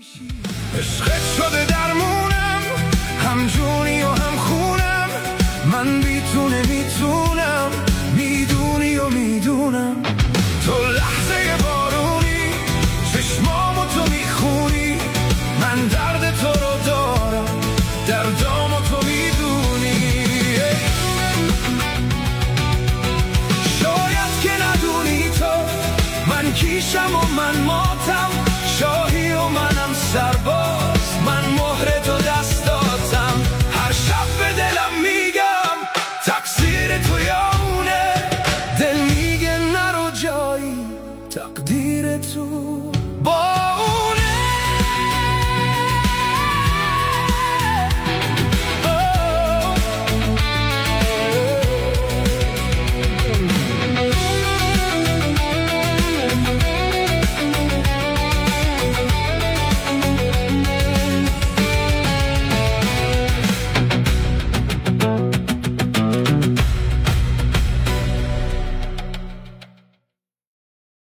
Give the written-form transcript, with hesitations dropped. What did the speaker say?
عشقت شده درمونم، هم جونی و هم خونم، من بی تو نمیتونم، میدونی و میدونم. تو لحظه بارونی، چشمامو تو میخونی، من درد تو رو دارم، دردامو تو میدونی. شاید که ندونی تو من کیشم و من ماتم، شاهی و منم سرباز.